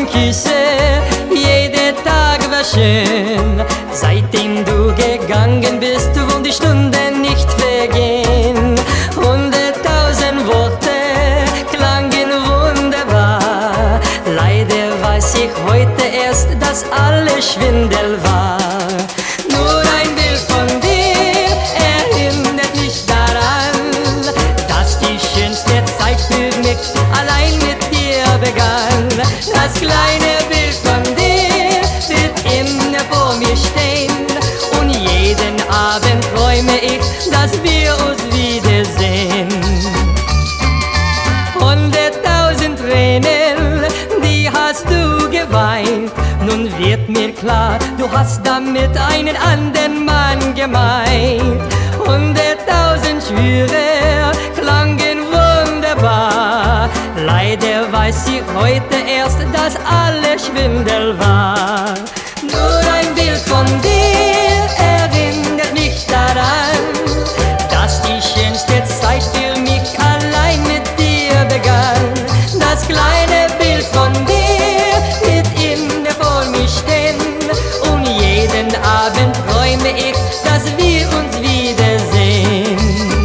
Küsse, jeder Tag war schön. Seitdem du gegangen bist, wollen die Stunden nicht vergehen. 100.000 Worte klangen wunderbar. Leider weiß ich heute erst, dass alles Schwindel war. Nur ein Bild von dir erinnert mich daran, dass die schönste Zeit für mich allein mit dir begann. Das kleine Bild von dir wird immer vor mir stehen, und jeden Abend träume ich, dass wir uns wiedersehen. 100.000 Tränen, die hast du geweint. Nun wird mir klar, du hast damit einen anderen Mann gemeint. 100.000 Schwüre klangen wunderbar. Leider weiß ich heute erst, dass alles Schwindel war. Nur ein Bild von dir erinnert mich daran, dass die schönste Zeit für mich allein mit dir begann. Das kleine Bild von dir wird immer vor mir stehen, und jeden Abend träume ich, dass wir uns wiedersehen.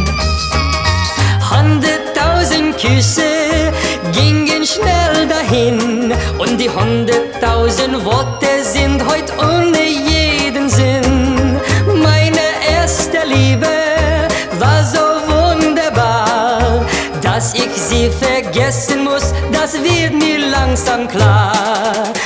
100.000 Küsse gingen schnell dahin, und die 100.000 Worte sind heute ohne jeden Sinn. Meine erste Liebe war so wunderbar, dass ich sie vergessen muss, das wird mir langsam klar.